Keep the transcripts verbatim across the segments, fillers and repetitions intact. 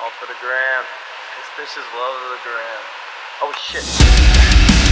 All for the gram. This bitch is love of the gram. Oh shit.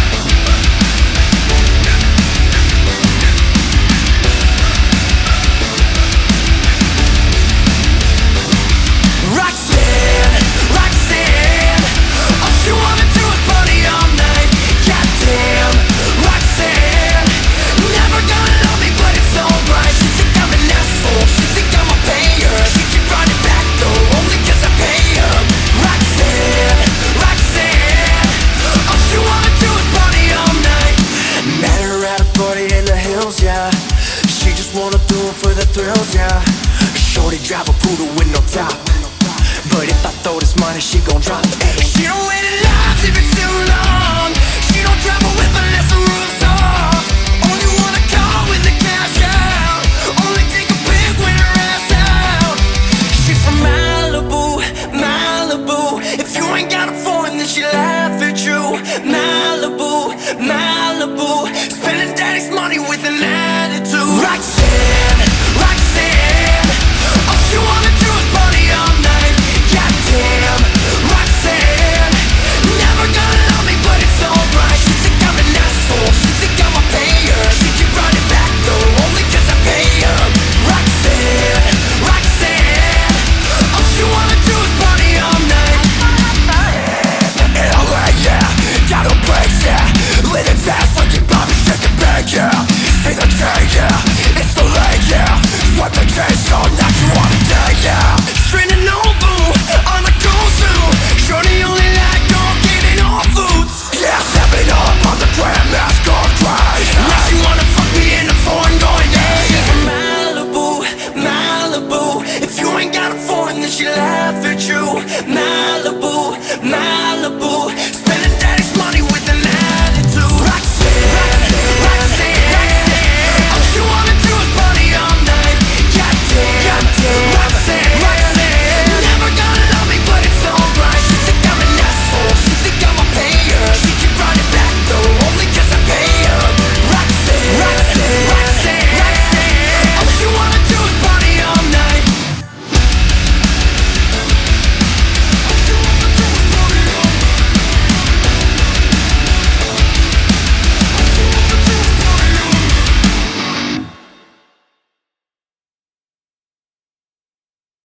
Roxanne, Roxanne, all she wanna do is party all night. Goddamn, Roxanne, never gonna love me, but it's alright. She think I'm an asshole, she think I'm a payer. She keep running back though, only cause I pay her. Roxanne, Roxanne, all she wanna do is party all night. Met her at a party in the hills, yeah. She just wanna do it for the thrills, yeah. Shorty drive a poodle with no top, but if I throw this money, she gon' drop. Ay. She don't wait in lines if it's too long. She don't travel with unless the roof's off. Only wanna call when the cash out. Only take a pic when her ass out. She's from Malibu, Malibu. If you ain't got a foreign, then she laugh at you. Malibu, Malibu. Spending daddy's money with an attitude. Roxanne, Roxanne, all she wanna do is party all night. Goddamn, Roxanne, never gonna love me, but it's alright. She think I'm an asshole, she think I'm a payer. She keep running back though, only cause I pay her. Roxanne, Roxanne, all she wanna do is party all night. In L A, yeah, got no breaks, yeah. Living fast like your Bobby, shake it back, yeah. See the chain, yeah, it's the leg, yeah. Swipe the case, oh, now you wanna die, yeah. Straight and Nobu, on the go zoom. Shorty only like on getting all foods. Yeah, stepping up on the gram, that's gone crazy. Now she wanna fuck me in the foreign, going yeah. She's from Malibu, Malibu. If you ain't got a foreign, then she laugh at you. Malibu.